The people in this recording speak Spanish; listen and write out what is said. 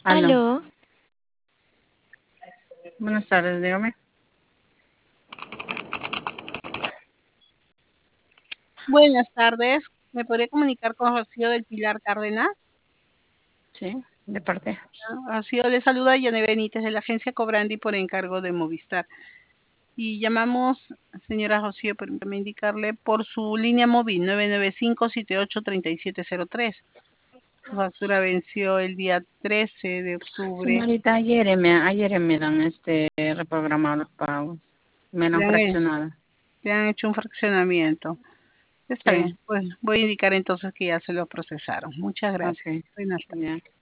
Aló, Aló, buenas tardes, dígame. Buenas tardes. ¿Me podría comunicar con Rocío del Pilar Cárdenas? Sí, de parte. Rocío le saluda Yane Benítez de la agencia Cobrandi por encargo de Movistar. Y llamamos, señora Rocío, permítame indicarle, por su línea móvil 995-783703. Su factura venció el día 13 de octubre. Señorita, ayer me dan reprogramado los pagos. Me lo han Le han, he- fraccionado. le han hecho un fraccionamiento. Está Sí, bien, pues voy a indicar entonces que ya se lo procesaron. Muchas ok, gracias. Buenas tardes. ya.